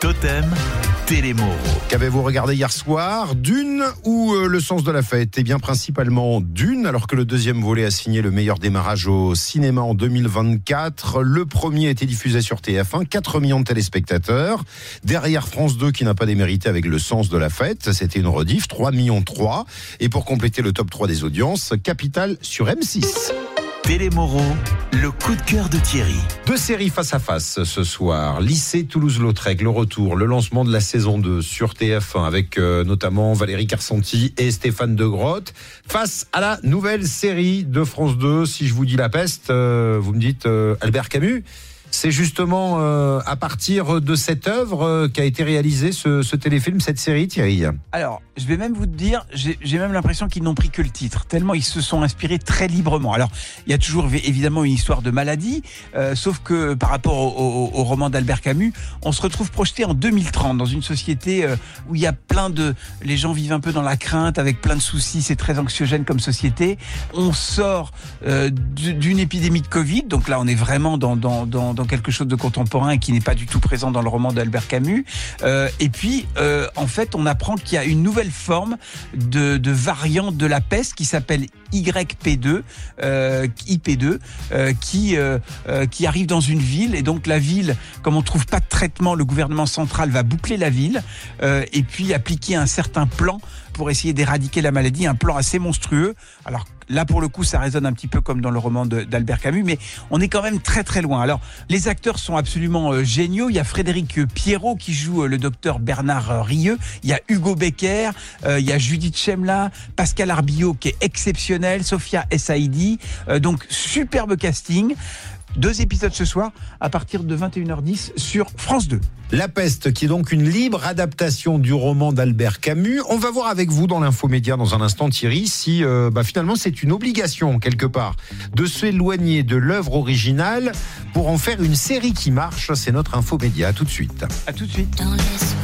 Totem, Télémauro. Qu'avez-vous regardé hier soir, Dune ou Le Sens de la Fête? Eh bien, principalement Dune, alors que le deuxième volet a signé le meilleur démarrage au cinéma en 2024. Le premier a été diffusé sur TF1, 4 millions de téléspectateurs. Derrière France 2, qui n'a pas démérité avec Le Sens de la Fête, c'était une rediff, 3 millions 3. Et pour compléter le top 3 des audiences, Capital sur M6. Télémauro, le coup de cœur de Thierry. 2 séries face à face ce soir. Lycée Toulouse-Lautrec, le retour, le lancement de la saison 2 sur TF1 avec notamment Valérie Carcenti et Stéphane De Grotte. Face à la nouvelle série de France 2, si je vous dis La Peste, vous me dites Albert Camus. C'est justement à partir de cette œuvre qu'a été réalisé ce téléfilm, cette série, Thierry. Alors, je vais même vous dire, j'ai même l'impression qu'ils n'ont pris que le titre, tellement ils se sont inspirés très librement. Alors, il y a toujours évidemment une histoire de maladie, sauf que par rapport au roman d'Albert Camus, on se retrouve projeté en 2030 dans une société où il y a les gens vivent un peu dans la crainte, avec plein de soucis, c'est très anxiogène comme société. On sort d'une épidémie de Covid, donc là on est vraiment dans quelque chose de contemporain qui n'est pas du tout présent dans le roman d'Albert Camus. Et puis, en fait, on apprend qu'il y a une nouvelle forme de variante de la peste qui s'appelle IP2, qui arrive dans une ville. Et donc, la ville, comme on ne trouve pas de traitement, le gouvernement central va boucler la ville et puis appliquer un certain plan pour essayer d'éradiquer la maladie, un plan assez monstrueux. Alors là, pour le coup, ça résonne un petit peu comme dans le roman d'Albert Camus, mais on est quand même très très loin. Alors, les acteurs sont absolument géniaux. Il y a Frédéric Pierrot qui joue le docteur Bernard Rieux. Il y a Hugo Becker, il y a Judith Chemla, Pascal Arbillot qui est exceptionnel, Sophia Essaidi. Donc, superbe casting. 2 épisodes ce soir à partir de 21h10 sur France 2. La Peste, qui est donc une libre adaptation du roman d'Albert Camus. On va voir avec vous dans l'Infomédia dans un instant, Thierry, si finalement c'est une obligation quelque part de s'éloigner de l'œuvre originale pour en faire une série qui marche. C'est notre Infomédia. À tout de suite. À tout de suite.